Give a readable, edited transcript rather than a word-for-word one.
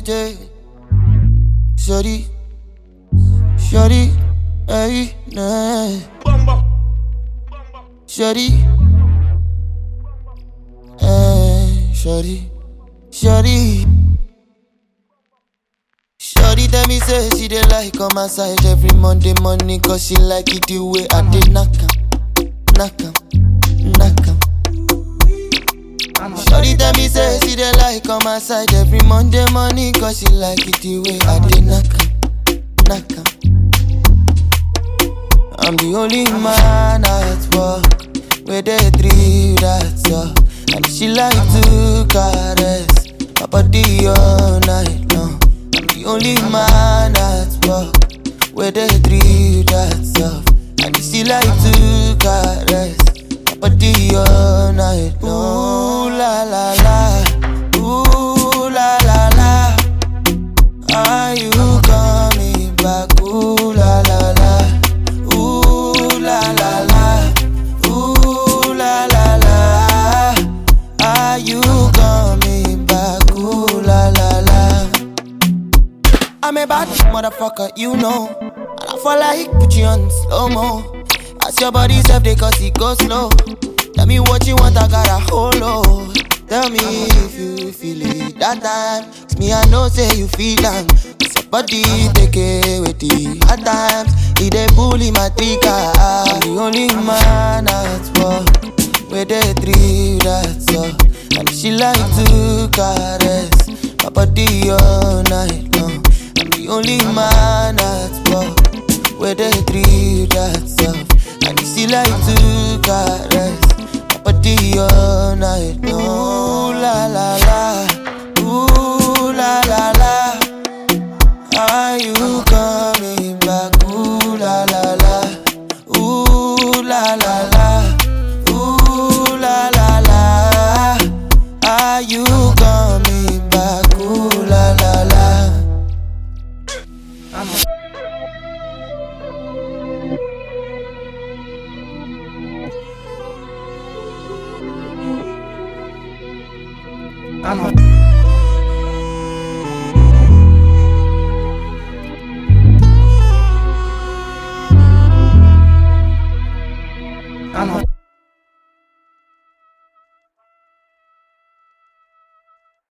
day. Shorty, shorty, hey, nah. Shorty, hey, shorty, shorty. Shorty tell me say she dey like on my side every Monday morning, cause she like it the way I dey knock 'em. Shorty tell me say she dey like on my side every Monday morning, cause she like it the way I dey knock 'em. I'm the only man at work where they thrill that's all. And she like to caress my body all night long. I'm the only man at work where they thrill that's all. And she like to caress my body all night long. Ooh la la la, ooh la la la. Are you coming back? Ooh la la la, ooh la la la, ooh la la la. Are you coming back? Ooh la la la. I'm a bad motherfucker, you know. And I fall like put you on slow-mo. As your body self they cause it go slow. Tell me what you want, I got a hold on. Tell me if you feel it that time. It's me, I know say you feel am. It's your body take it with the hard times. He dey bully my trigger. I'm the only man at work where they thrill that's all. And she like to caress my body all night long. I'm the only man at work where they thrill that's all. And she like to caress my body all night long.